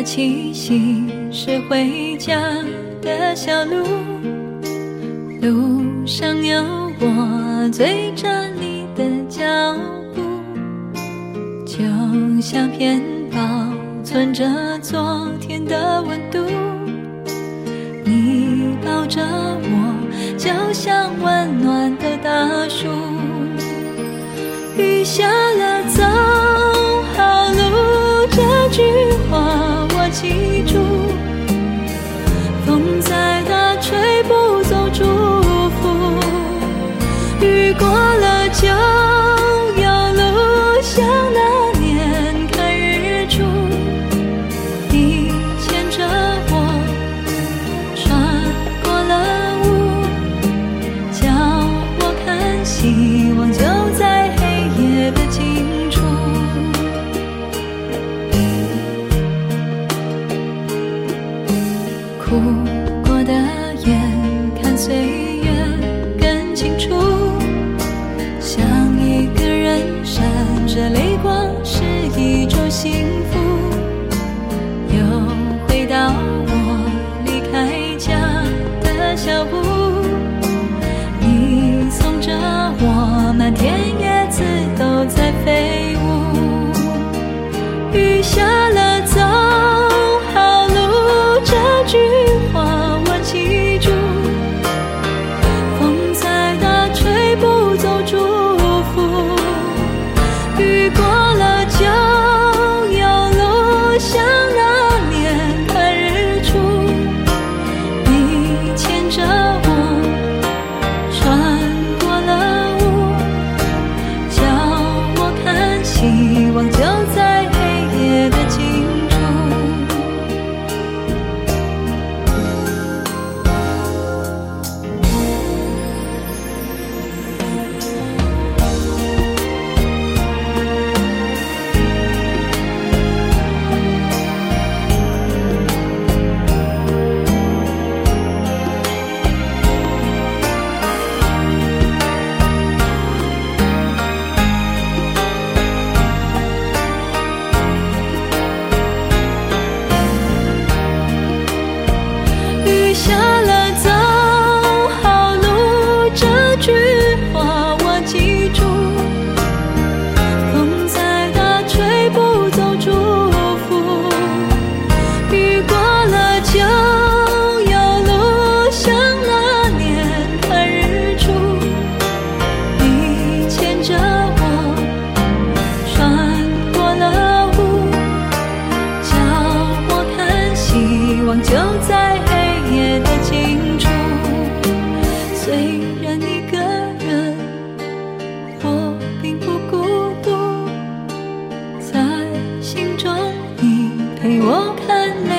的气息，是回家的小路，路上有我追着你的脚步，就像片保存着昨天的温度，你抱着我，就像温暖的大树。雨下了走好路，这句话我记住，风再大吹不走祝福，雨过了就有路，像那年看日出，你牵着我穿过了雾，叫我看希望就在黑夜的尽处。哭过的眼看岁月更清楚，像一个人闪着泪光是一种幸福，又回到我离开家的小屋，你送着我，满天叶子都在飞舞。雨下了走好路，这句话我记住，风再大吹不走祝福，雨过了就有路，像那年看日出，你牵着我穿过了雾，叫我看希望就在黑夜的尽处。雨下了走好路，这句话我记住，风再大吹不走祝福，雨过了就有路，像那年看日出，你牵着我穿过了雾，叫我看希望就在黑夜的尽处。虽然一个人，我并不孤独，在心中你陪我看